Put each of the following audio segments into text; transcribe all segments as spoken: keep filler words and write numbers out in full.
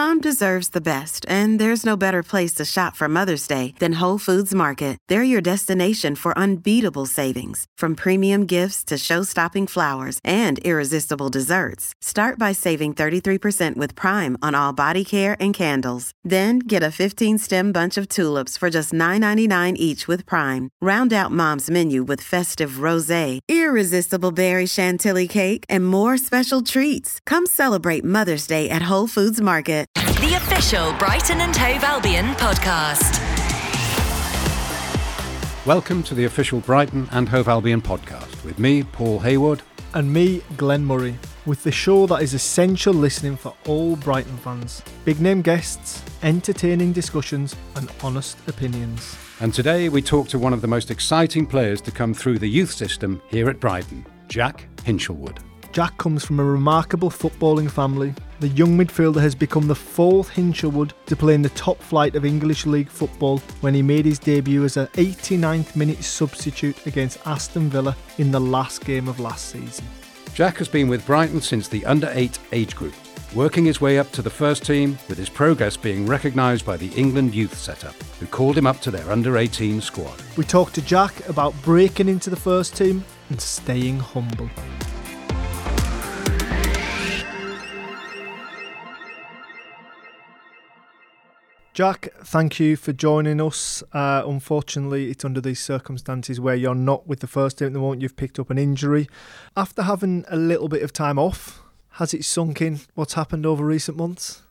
Mom deserves the best, and there's no better place to shop for Mother's Day than Whole Foods Market. They're your destination for unbeatable savings, from premium gifts to show-stopping flowers and irresistible desserts. Start by saving thirty-three percent with Prime on all body care and candles. Then get a fifteen-stem bunch of tulips for just nine ninety-nine each with Prime. Round out Mom's menu with festive rosé, irresistible berry chantilly cake, and more special treats. Come celebrate Mother's Day at Whole Foods Market. The official Brighton and Hove Albion podcast. Welcome to the official Brighton and Hove Albion podcast with me, Paul Hayward. And me, Glenn Murray, with the show that is essential listening for all Brighton fans. Big name guests, entertaining discussions and honest opinions. And today we talk to one of the most exciting players to come through the youth system here at Brighton, Jack Hinshelwood. Jack comes from a remarkable footballing family. The young midfielder has become the fourth Hinshelwood to play in the top flight of English League football when he made his debut as an eighty-ninth minute substitute against Aston Villa in the last game of last season. Jack has been with Brighton since the under eight age group, working his way up to the first team, with his progress being recognised by the England youth setup, who called him up to their under eighteen squad. We talked to Jack about breaking into the first team and staying humble. Jack, thank you for joining us. Uh, unfortunately, it's under these circumstances where you're not with the first team at the moment. You've picked up an injury. After having a little bit of time off, has it sunk in what's happened over recent months?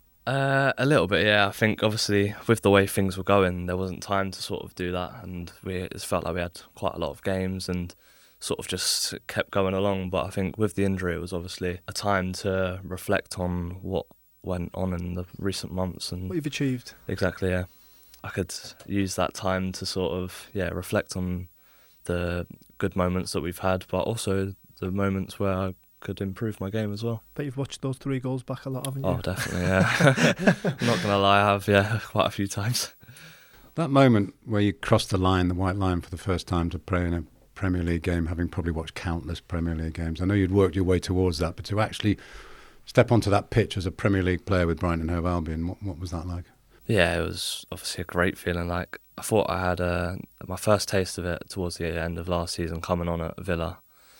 Uh, a little bit, yeah. I think obviously with the way things were going, there wasn't time to sort of do that, and we it felt like we had quite a lot of games and sort of just kept going along. But I think with the injury, it was obviously a time to reflect on what went on in the recent months and what you've achieved. Exactly, yeah. I could use that time to sort of yeah reflect on the good moments that we've had, but also the moments where I could improve my game as well. But you've watched those three goals back a lot, haven't you? Oh, definitely, yeah. I'm not gonna lie, I have, yeah, quite a few times. That moment where you crossed the line, the white line, for the first time to play in a Premier League game, having probably watched countless Premier League games. I know you'd worked your way towards that, but to actually step onto that pitch as a Premier League player with Brighton and Hove Albion, what, what was that like? Yeah, it was obviously a great feeling. Like, I thought I had uh, my first taste of it towards the end of last season, coming on at Villa.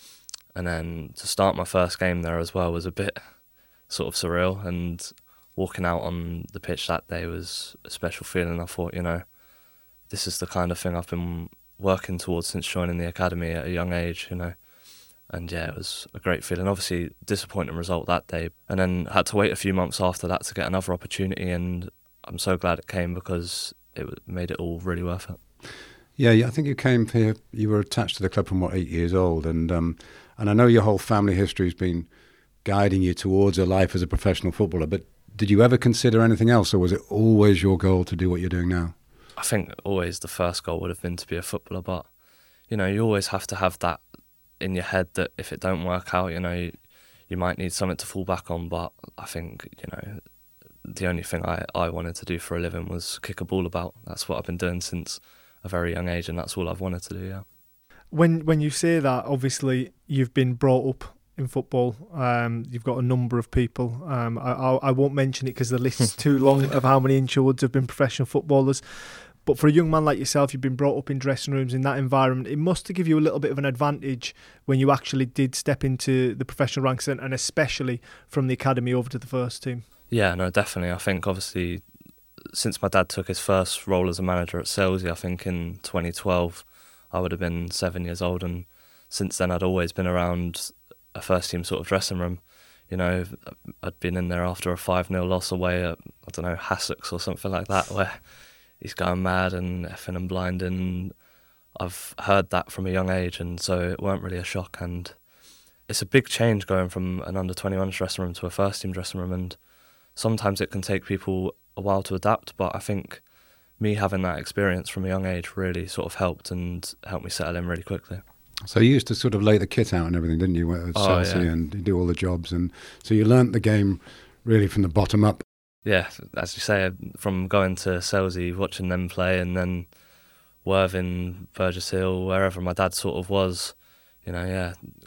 And then to start my first game there as well was a bit sort of surreal. And walking out on the pitch that day was a special feeling. I thought, you know, this is the kind of thing I've been working towards since joining the academy at a young age, you know. And yeah, it was a great feeling. Obviously, disappointing result that day. And then had to wait a few months after that to get another opportunity. And I'm so glad it came because it made it all really worth it. Yeah, yeah, I think you came here, you were attached to the club from, what, eight years old. And um, and I know your whole family history has been guiding you towards a life as a professional footballer. But did you ever consider anything else, or was it always your goal to do what you're doing now? I think always the first goal would have been to be a footballer. But, you know, you always have to have that in your head that if it don't work out, you know, you, you might need something to fall back on. But I think, you know, the only thing I, I wanted to do for a living was kick a ball about. That's what I've been doing since a very young age, and that's all I've wanted to do, yeah. When when you say that, obviously you've been brought up in football. Um, you've got a number of people. Um, I, I, I won't mention it because the list's too long of how many Hinchewoods have been professional footballers. But for a young man like yourself, you've been brought up in dressing rooms in that environment. It must have given you a little bit of an advantage when you actually did step into the professional ranks, and, and especially from the academy over to the first team. Yeah, no, definitely. I think obviously since my dad took his first role as a manager at Selsey, I think in twenty twelve, I would have been seven years old. And since then, I'd always been around a first team sort of dressing room. You know, I'd been in there after a five nil loss away at, I don't know, Hassocks or something like that, where he's going mad and effing and blinding. I've heard that from a young age, and so it weren't really a shock. And it's a big change going from an under twenty-one dressing room to a first team dressing room, and sometimes it can take people a while to adapt, but I think me having that experience from a young age really sort of helped and helped me settle in really quickly. So you used to sort of lay the kit out and everything, didn't you, at oh, Selsey, yeah. and you do all the jobs, and so you learnt the game really from the bottom up. Yeah, as you say, from going to Selsey, watching them play, and then Worthing, Burgess Hill, wherever my dad sort of was, you know, yeah,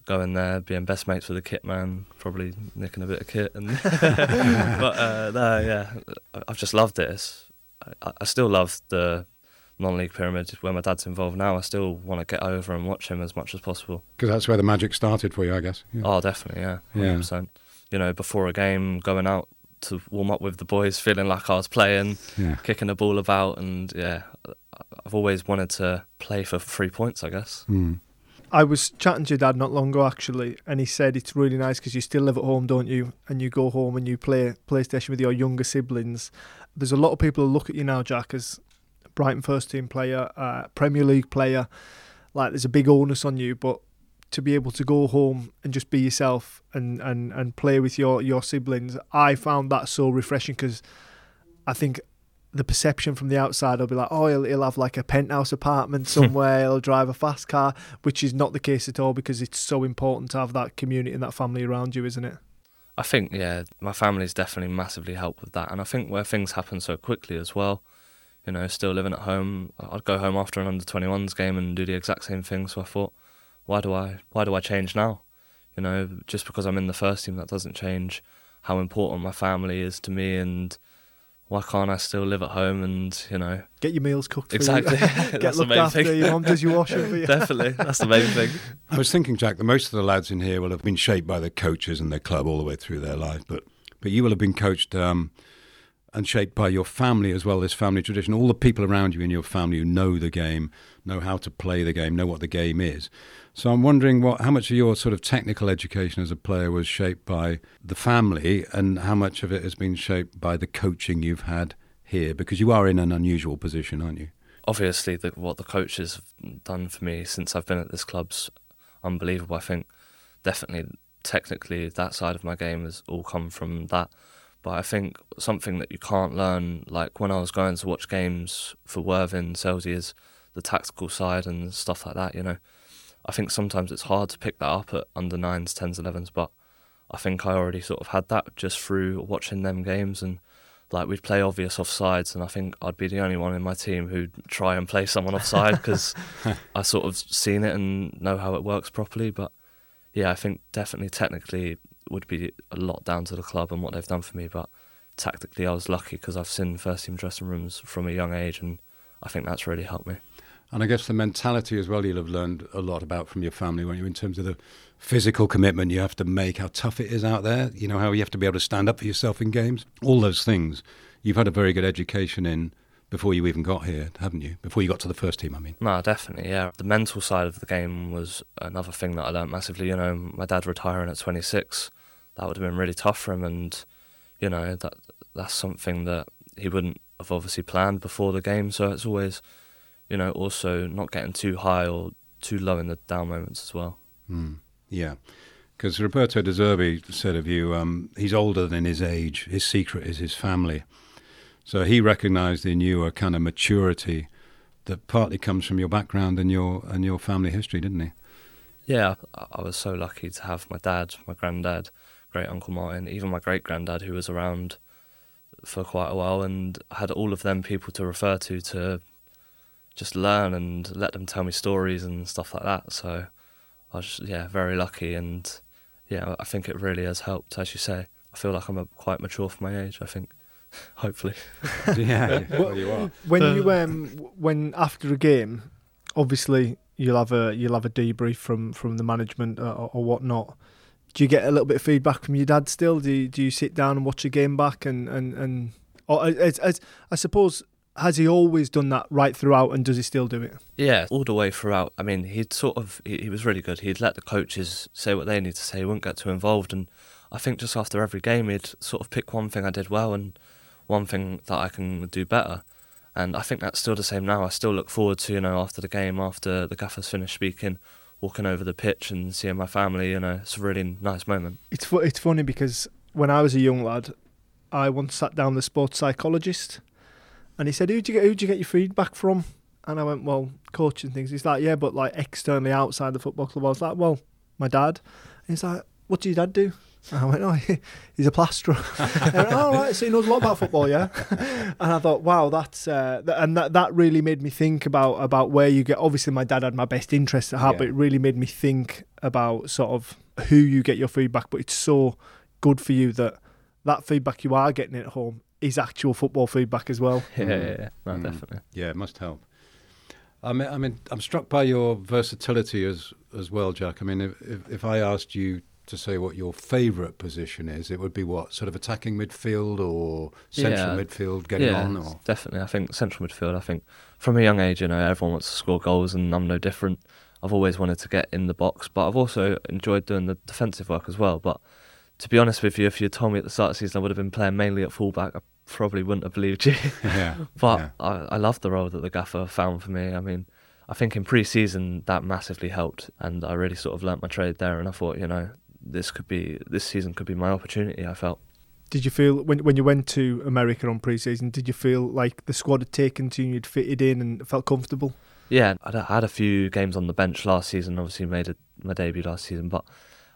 going there, being best mates with the kit man, probably nicking a bit of kit. And but uh, no, yeah, I've just loved it. It's, I, I still love the non-league pyramid where my dad's involved now. I still want to get over and watch him as much as possible. Because that's where the magic started for you, I guess. Yeah. Oh, definitely, yeah, one hundred percent. Yeah. You know, before a game, going out to warm up with the boys, feeling like I was playing, yeah. kicking the ball about, and yeah, I've always wanted to play for three points, I guess. Mm. I was chatting to your dad not long ago, actually, and he said it's really nice because you still live at home, don't you? And you go home and you play PlayStation with your younger siblings. There's a lot of people who look at you now, Jack, as a Brighton first team player, uh, Premier League player. Like, there's a big onus on you, but to be able to go home and just be yourself and, and, and play with your, your siblings, I found that so refreshing, because I think the perception from the outside will be like, oh, he'll, he'll have like a penthouse apartment somewhere, he'll drive a fast car, which is not the case at all, because it's so important to have that community and that family around you, isn't it? I think, yeah, my family's definitely massively helped with that. And I think where things happen so quickly as well, you know, still living at home, I'd go home after an under twenty-ones game and do the exact same thing. So I thought, why do I why do I change now? You know, just because I'm in the first team, that doesn't change how important my family is to me, and why can't I still live at home and, you know... Get your meals cooked for exactly. you. Get Get looked looked after, thing. your mum does your washing for you. Definitely, that's the main thing. I was thinking, Jack, that most of the lads in here will have been shaped by their coaches and their club all the way through their life, but but you will have been coached um, and shaped by your family as well, this family tradition. All the people around you in your family who know the game, know how to play the game, know what the game is. So I'm wondering what, how much of your sort of technical education as a player was shaped by the family, and how much of it has been shaped by the coaching you've had here, because you are in an unusual position, aren't you? Obviously, the, what the coaches have done for me since I've been at this club's unbelievable. I think definitely technically that side of my game has all come from that. But I think something that you can't learn, like when I was going to watch games for Worthing, Selsey, is the tactical side and stuff like that, you know. I think sometimes it's hard to pick that up at under nines, tens, elevens, but I think I already sort of had that just through watching them games. And like, we'd play obvious offsides, and I think I'd be the only one in my team who'd try and play someone offside because I sort of seen it and know how it works properly. But yeah, I think definitely technically would be a lot down to the club and what they've done for me, but tactically I was lucky because I've seen first team dressing rooms from a young age, and I think that's really helped me. And I guess the mentality as well you'll have learned a lot about from your family, won't you, in terms of the physical commitment you have to make, how tough it is out there, you know, how you have to be able to stand up for yourself in games, all those things. You've had a very good education in before you even got here, haven't you? Before you got to the first team, I mean. No, definitely, yeah. The mental side of the game was another thing that I learnt massively. You know, my dad retiring at twenty-six, that would have been really tough for him, and, you know, that that's something that he wouldn't have obviously planned before the game. So it's always, you know, also not getting too high or too low in the down moments as well. Mm, yeah, because Roberto De Zerbi said of you, um, he's older than his age. His secret is his family. So he recognised in you a kind of maturity that partly comes from your background and your and your family history, didn't he? Yeah, I was so lucky to have my dad, my granddad, great Uncle Martin, even my great granddad, who was around for quite a while, and I had all of them people to refer to to just learn and let them tell me stories and stuff like that. So I was, yeah, very lucky, and yeah, I think it really has helped, as you say. I feel like I'm a, quite mature for my age, I think. Hopefully. Yeah, well, you are. When you um when after a game, obviously you'll have a you'll have a debrief from, from the management or, or whatnot. Do you get a little bit of feedback from your dad still? Do you, do you sit down and watch the game back and and and or as, as, I suppose, has he always done that right throughout, and does he still do it? Yeah, all the way throughout. I mean, he'd sort of he, he was really good. He'd let the coaches say what they need to say. He wouldn't get too involved, and I think just after every game he'd sort of pick one thing I did well and one thing that I can do better. And I think that's still the same now. I still look forward to, you know, after the game, after the gaffer's finished speaking, walking over the pitch and seeing my family. You know, it's a really nice moment. It's fu- it's funny because when I was a young lad, I once sat down with a sports psychologist, and he said, "Who'd you get? Who'd you get your feedback from?" And I went, "Well, coach and things." He's like, "Yeah, but like externally outside the football club." I was like, "Well, my dad." And he's like, what did your dad do? I went, oh, he's a plasterer. I went, oh, right, so he knows a lot about football, yeah? And I thought, wow, that's... Uh, th- and that, that really made me think about, about where you get... Obviously, my dad had my best interests at heart, yeah. but it really made me think about sort of who you get your feedback. But it's so good for you that that feedback you are getting at home is actual football feedback as well. Yeah, yeah, yeah. No, mm. definitely. Yeah, it must help. I mean, I mean, I'm struck by your versatility as as well, Jack. I mean, if if, if I asked you to say what your favourite position is, it would be what, sort of attacking midfield or central yeah. midfield, getting yeah, on? Or definitely. I think central midfield. I think from a young age, you know, everyone wants to score goals, and I'm no different. I've always wanted to get in the box, but I've also enjoyed doing the defensive work as well. But to be honest with you, if you told me at the start of the season I would have been playing mainly at fullback, I probably wouldn't have believed you. Yeah. But yeah. I, I love the role that the gaffer found for me. I mean, I think in pre-season that massively helped, and I really sort of learnt my trade there. And I thought, you know, this could be this season could be my opportunity. I felt. Did you feel when when you went to America on pre-season? Did you feel like the squad had taken to you, you'd fitted in, and felt comfortable? Yeah, I had a few games on the bench last season. Obviously, made a, my debut last season, but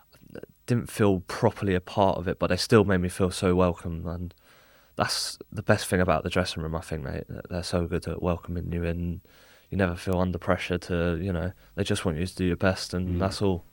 didn't feel properly a part of it. But they still made me feel so welcome, and that's the best thing about the dressing room. I think they they're so good at welcoming you in. You never feel under pressure to, you know, they just want you to do your best, and mm. that's all.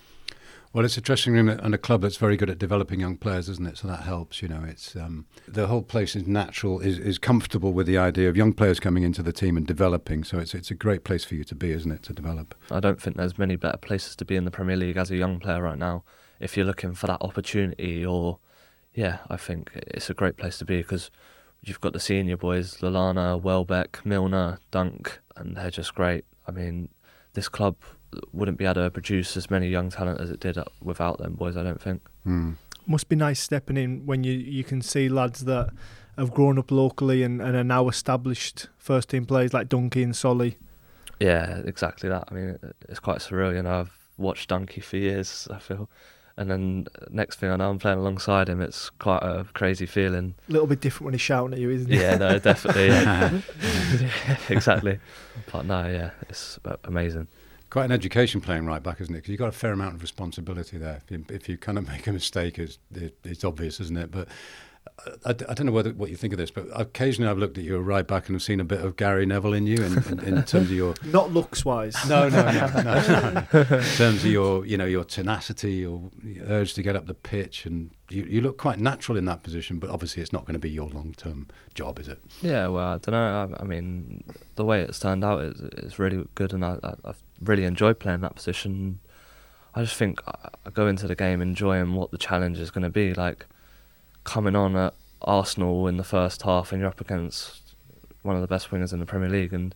Well, it's a dressing room and a club that's very good at developing young players, isn't it? So that helps, you know. It's um, the whole place is natural, is, is comfortable with the idea of young players coming into the team and developing. So it's it's a great place for you to be, isn't it, to develop? I don't think there's many better places to be in the Premier League as a young player right now. If you're looking for that opportunity, or yeah, I think it's a great place to be because you've got the senior boys, Lallana, Welbeck, Milner, Dunk, and they're just great. I mean, this club wouldn't be able to produce as many young talent as it did without them boys, I don't think. Mm. Must be nice stepping in when you, you can see lads that have grown up locally and, and are now established first team players like Dunkey and Solly. Yeah, exactly that. I mean, it's quite surreal, you know. I've watched Dunkey for years, I feel, and then next thing I know I'm playing alongside him. It's quite a crazy feeling. A little bit different when he's shouting at you, isn't it? Yeah, no, definitely. Yeah. Yeah, exactly. But no, yeah, it's amazing. Quite an education playing right back, isn't it? Because you've got a fair amount of responsibility there. If you, if you kind of make a mistake, it's, it, it's obvious, isn't it? But I, I don't know whether, what you think of this, but occasionally I've looked at you right back and have seen a bit of Gary Neville in you in, in, in terms of your... Not looks-wise. No, no, no, no, no. In terms of your, you know, your tenacity, your urge to get up the pitch, and you, you look quite natural in that position, but obviously it's not going to be your long-term job, is it? Yeah, well, I don't know. I, I mean, the way it's turned out is, is really good, and I, I, I've really enjoyed playing that position. I just think I, I go into the game enjoying what the challenge is going to be, like coming on at Arsenal in the first half and you're up against one of the best wingers in the Premier League, and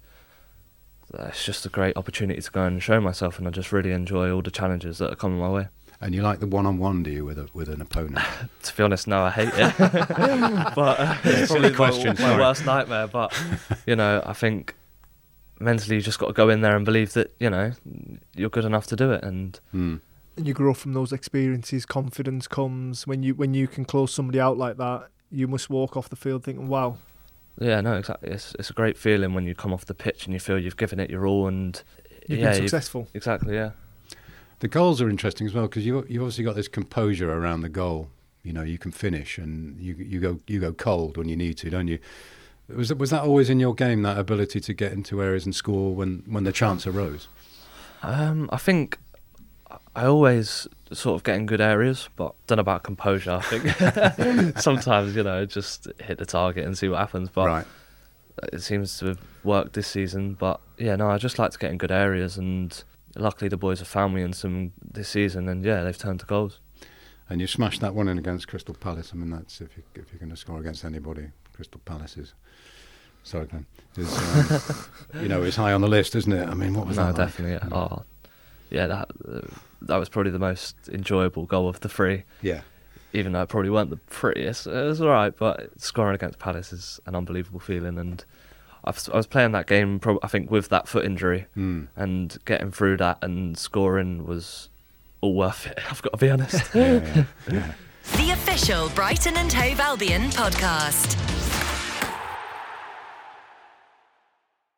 it's just a great opportunity to go and show myself, and I just really enjoy all the challenges that are coming my way. And you like the one-on-one, do you, with a, with an opponent? To be honest, no, I hate it. But uh, it's probably question, my, my worst nightmare. But you know, I think mentally you just got to go in there and believe that, you know, you're good enough to do it. And mm. and you grow from those experiences. Confidence comes when you when you can close somebody out like that. You must walk off the field thinking, "Wow." Yeah, no, exactly. It's it's a great feeling when you come off the pitch and you feel you've given it your all, and you've yeah, been successful. You've, exactly, yeah. The goals are interesting as well because you you've obviously got this composure around the goal. You know, you can finish and you you go you go cold when you need to, don't you? Was that, was that always in your game, that ability to get into areas and score when, when the chance arose? Um, I think I always sort of get in good areas, but don't know about composure. I think sometimes, you know, just hit the target and see what happens. But right. It seems to have worked this season. But yeah, no, I just like to get in good areas, and luckily the boys have found me in some this season, and yeah, they've turned to goals. And you smashed that one in against Crystal Palace. I mean, that's if you if you're going to score against anybody, Crystal Palace is. Sorry, Glenn. Is, um, you know, it's high on the list, isn't it? I mean, what was no, that? No, definitely. Like? Yeah. Oh, yeah. That uh, that was probably the most enjoyable goal of the three. Yeah. Even though it probably weren't the prettiest, it was all right. But scoring against Palace is an unbelievable feeling, and I've, I was playing that game, probably, I think, with that foot injury, mm. and getting through that and scoring was all worth it. I've got to be honest. yeah, yeah, yeah. The official Brighton and Hove Albion podcast.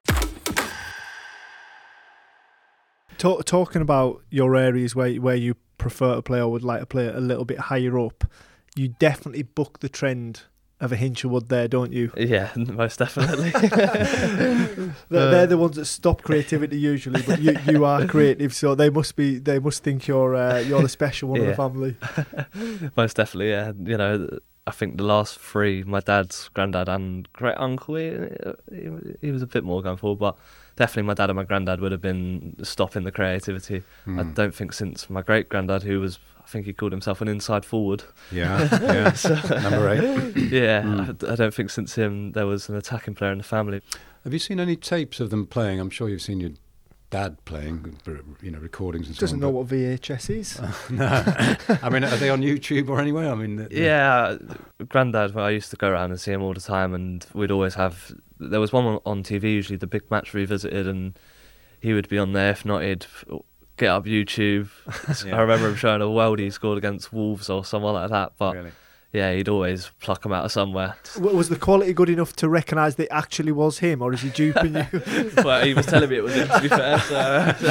Talk, talking about your areas where where you prefer to play or would like to play a little bit higher up, you definitely buck the trend of a Hinshelwood there, don't you? Yeah, most definitely. they're, they're the ones that stop creativity usually, but you, you are creative, so they must be they must think you're uh, you're the special one yeah. of the family. Most definitely, yeah. You know, I think the last three, my dad's granddad and great uncle, he, he, he was a bit more going forward, but definitely my dad and my granddad would have been stopping the creativity. Mm. I don't think since my great granddad, who was, I think he called himself an inside forward. Yeah, yeah. so, number eight. Yeah, mm. I, I don't think since him there was an attacking player in the family. Have you seen any tapes of them playing? I'm sure you've seen your dad playing, you know, recordings and so Doesn't on. Doesn't know what V H S is. Uh, no. I mean, are they on YouTube or anywhere? I mean, the, the yeah, granddad, well, I used to go around and see him all the time, and we'd always have, there was one on, on T V, usually the Big Match Revisited, and he would be on there. If not, he'd get up YouTube. yeah. I remember him showing a worldie he scored against Wolves or someone like that, but really? Yeah, he'd always pluck them out of somewhere. Was the quality good enough to recognise that it actually was him, or is he duping you? Well, he was telling me it was him, to be fair, so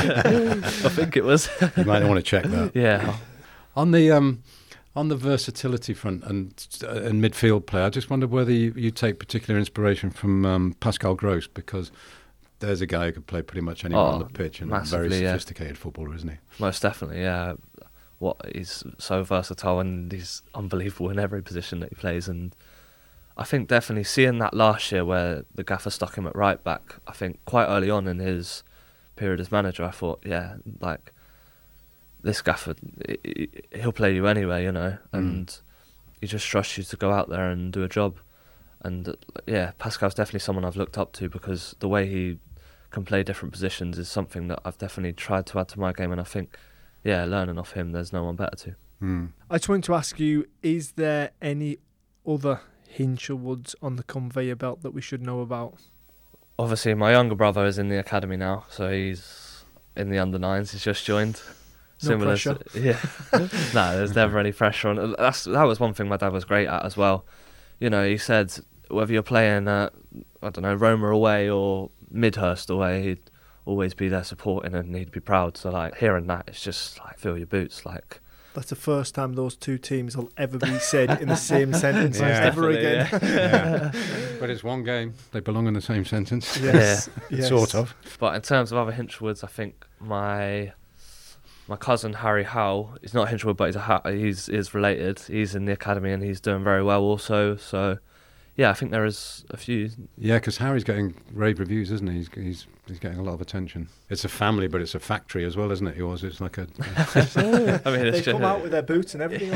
I think it was. You might want to check that. Yeah. On the um, on the versatility front and uh, and midfield play, I just wondered whether you, you take particular inspiration from um, Pascal Gross, because there's a guy who could play pretty much anywhere oh, on the pitch, and a very sophisticated yeah. footballer, isn't he? Most definitely, yeah. What he's so versatile, and he's unbelievable in every position that he plays. And I think definitely seeing that last year where the gaffer stuck him at right back, I think quite early on in his period as manager, I thought, yeah, like this gaffer, he'll play you anyway, you know, and mm. he just trusts you to go out there and do a job. And yeah, Pascal's definitely someone I've looked up to, because the way he can play different positions is something that I've definitely tried to add to my game, and I think, yeah, learning off him, there's no one better to. Mm. I just wanted to ask you, is there any other Hinchellwoods on the conveyor belt that we should know about? Obviously, my younger brother is in the academy now, so he's in the under nines. He's just joined. No Similar pressure. To, yeah. No, there's never any pressure on. That's that was one thing my dad was great at as well. You know, he said whether you're playing at, I don't know, Roma away or Midhurst away, he'd always be there supporting, and he'd be proud. So like hearing that, it's just like fill your boots. Like that's the first time those two teams will ever be said in the same sentence yeah, ever again. Yeah. yeah. But it's one game; they belong in the same sentence. Yes, yeah. yes. Sort of. But in terms of other Hinchwoods, I think my my cousin Harry Howell is not Hinchwood, but he's a ha- he's is related. He's in the academy and he's doing very well also. So. Yeah, I think there is a few. Yeah, because Harry's getting rave reviews, isn't he? He's, he's he's getting a lot of attention. It's a family, but it's a factory as well, isn't it? Yours, it's like a. I mean, they come out with their boots and everything.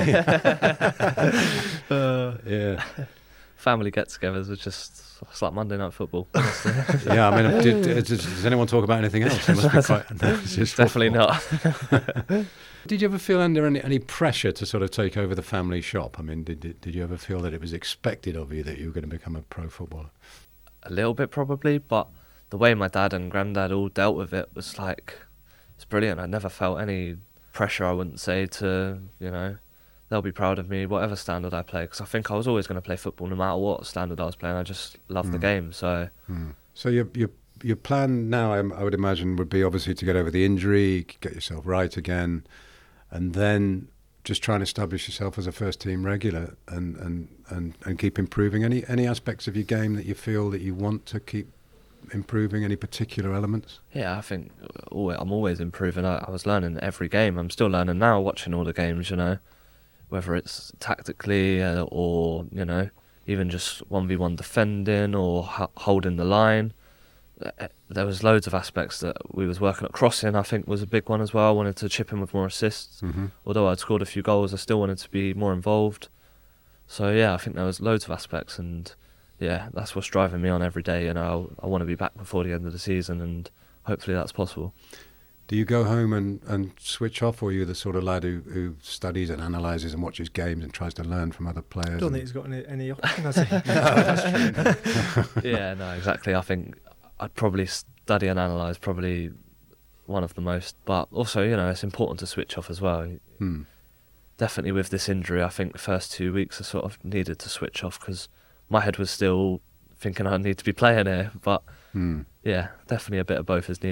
uh, yeah. Family get-togethers are just it's like Monday Night Football. Yeah, I mean, did, did, does anyone talk about anything else? It must be quite. No, it's just definitely football. not. Did you ever feel under any, any pressure to sort of take over the family shop? I mean, did, did did you ever feel that it was expected of you that you were going to become a pro footballer? A little bit probably, but the way my dad and granddad all dealt with it was like, it's brilliant. I never felt any pressure, I wouldn't say, to, you know, they'll be proud of me, whatever standard I play, because I think I was always going to play football no matter what standard I was playing. I just love mm. the game, so... Mm. So your, your, your plan now, I, I would imagine, would be obviously to get over the injury, get yourself right again, and then just try and establish yourself as a first-team regular and, and, and, and keep improving. Any any aspects of your game that you feel that you want to keep improving, any particular elements? Yeah, I think always, I'm always improving. I, I was learning every game. I'm still learning now, watching all the games, you know, whether it's tactically uh, or, you know, even just one v one defending or h- holding the line. There was loads of aspects that we was working at. Crossing, I think, was a big one as well. I wanted to chip in with more assists. Mm-hmm. Although I'd scored a few goals, I still wanted to be more involved. So yeah, I think there was loads of aspects, and yeah, that's what's driving me on every day. And I I want to be back before the end of the season, and hopefully that's possible. Do you go home and, and switch off, or are you the sort of lad who, who studies and analyses and watches games and tries to learn from other players? I don't think he's got any, any option, has he? No, that's true. Yeah, no, exactly. I think I'd probably study and analyse, probably one of the most. But also, you know, it's important to switch off as well. Hmm. Definitely with this injury, I think the first two weeks I sort of needed to switch off because my head was still thinking I need to be playing here. But hmm. yeah, definitely a bit of both is needed.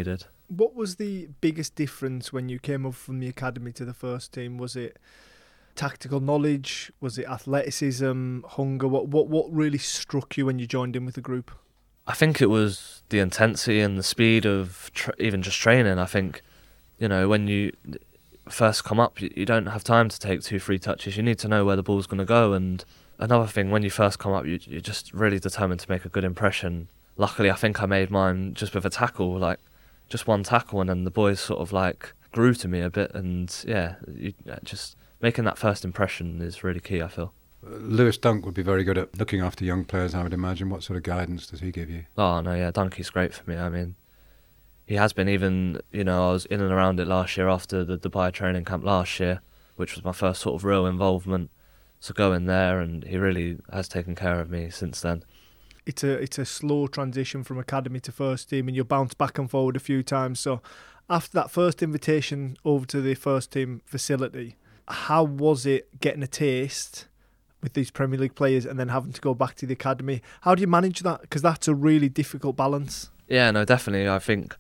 What was the biggest difference when you came up from the academy to the first team? Was it tactical knowledge? Was it athleticism, hunger? What what what really struck you when you joined in with the group? I think it was the intensity and the speed of tra- even just training. I think, you know, when you first come up, you, you don't have time to take two, three touches. You need to know where the ball's going to go. And another thing, when you first come up, you, you're just really determined to make a good impression. Luckily, I think I made mine just with a tackle, like just one tackle, and then the boys sort of like grew to me a bit. And yeah, you, just making that first impression is really key, I feel. Lewis Dunk would be very good at looking after young players, I would imagine. What sort of guidance does he give you? Oh, no, yeah, Dunky's great for me. I mean, he has been even, you know, I was in and around it last year after the Dubai training camp last year, which was my first sort of real involvement. So going there, and he really has taken care of me since then. It's a it's a slow transition from academy to first team, and you'll bounce back and forward a few times. So after that first invitation over to the first team facility, how was it getting a taste with these Premier League players and then having to go back to the academy? How do you manage that? Because that's a really difficult balance. Yeah, no, definitely. I think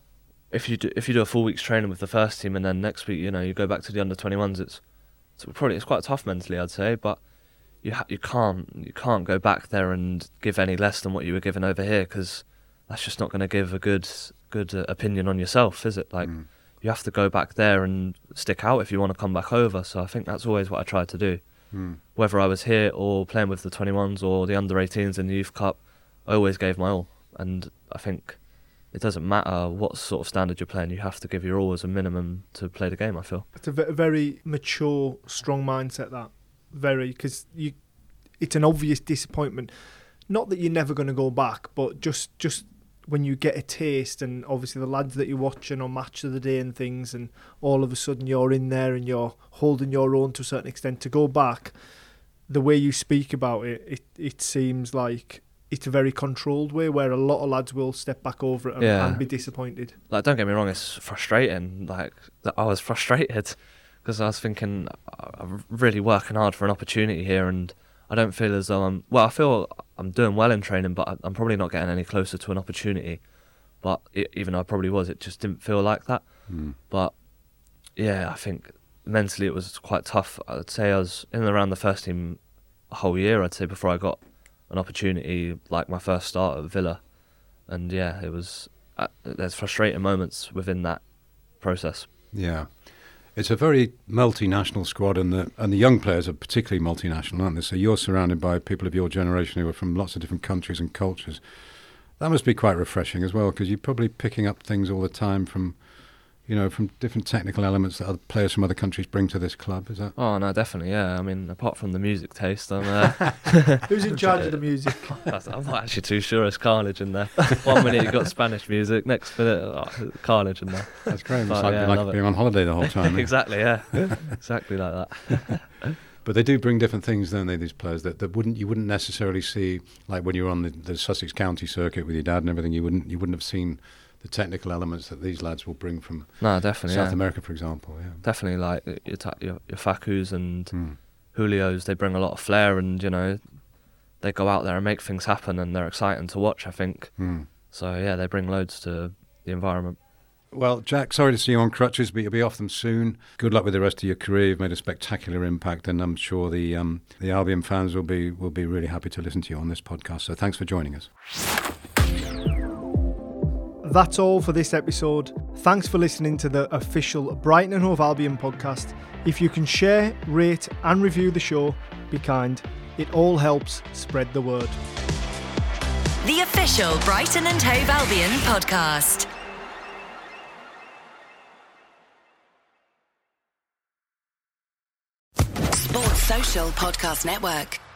if you do, if you do a full week's training with the first team and then next week, you know, you go back to the under twenty-ones, it's, it's probably it's quite tough mentally, I'd say. But you ha- you can't you can't go back there and give any less than what you were given over here, because that's just not going to give a good good uh, opinion on yourself, is it? Like mm. you have to go back there and stick out if you want to come back over. So I think that's always what I tried to do. Mm. Whether I was here or playing with the twenty-ones or the under eighteens in the Youth Cup, I always gave my all. And I think it doesn't matter what sort of standard you're playing, you have to give your all as a minimum to play the game, I feel. It's a very mature, strong mindset, that. Very, because you, it's an obvious disappointment. Not that you're never going to go back, but just, just when you get a taste, and obviously the lads that you're watching on Match of the Day and things, and all of a sudden you're in there and you're holding your own to a certain extent, to go back, the way you speak about it, it, it seems like it's a very controlled way, where a lot of lads will step back over it and, yeah. and be disappointed. Like, don't get me wrong, it's frustrating. Like, I was frustrated because I was thinking, I'm really working hard for an opportunity here, and I don't feel as though I'm... Well, I feel I'm doing well in training, but I'm probably not getting any closer to an opportunity. But it, even though I probably was, it just didn't feel like that. Mm. But, yeah, I think mentally it was quite tough. I'd say I was in and around the first team a whole year, I'd say, before I got an opportunity like my first start at Villa. And, yeah, it was... Uh, there's frustrating moments within that process. Yeah. It's a very multinational squad, and the and the young players are particularly multinational, aren't they? So you're surrounded by people of your generation who are from lots of different countries and cultures. That must be quite refreshing as well, because you're probably picking up things all the time from, you know, from different technical elements that other players from other countries bring to this club. Is that? Oh no, definitely, yeah. I mean, apart from the music taste, I'm. Uh, Who's in charge of the music? I'm not actually too sure. It's carnage in there. One minute you got Spanish music, next minute oh, carnage in there. That's great. It's but, like, yeah, like being on holiday the whole time. Exactly, yeah, exactly like that. But they do bring different things, don't they? These players that, that wouldn't you wouldn't necessarily see, like when you were on the, the Sussex County circuit with your dad and everything. You wouldn't you wouldn't have seen the technical elements that these lads will bring from no, definitely, South yeah. America, for example. Yeah, definitely. Like your ta- your, your Fakus and mm. Julios, they bring a lot of flair, and you know, they go out there and make things happen, and they're exciting to watch, I think. Mm. So yeah, they bring loads to the environment. Well, Jack, sorry to see you on crutches, but you'll be off them soon. Good luck with the rest of your career. You've made a spectacular impact, and I'm sure the um, the Albion fans will be will be really happy to listen to you on this podcast. So thanks for joining us. That's all for this episode. Thanks for listening to the official Brighton and Hove Albion podcast. If you can share, rate and review the show, be kind. It all helps spread the word. The official Brighton and Hove Albion podcast. Sports Social Podcast Network.